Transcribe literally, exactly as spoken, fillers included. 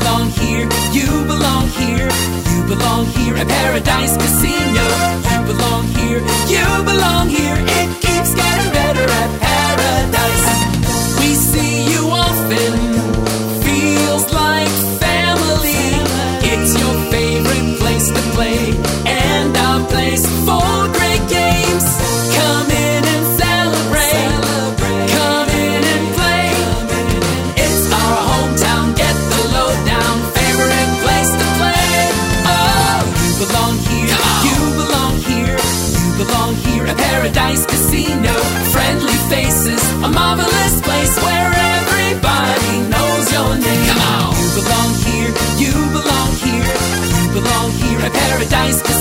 belong here, you belong here, you belong here at Paradise Casino. You belong here, you belong here, it keeps getting better at Paradise. We see you often, feels like family. It's your favorite place to play, and our place for great games. Come in and celebrate, come in and play. It's our hometown, get the lowdown, favorite place to play. Oh, you belong here, you belong here, you belong here at Paradise Casino. Friendly faces, a marvelous place where everybody knows your name. Come on. You belong here, you belong here, you belong here at Paradise Casino.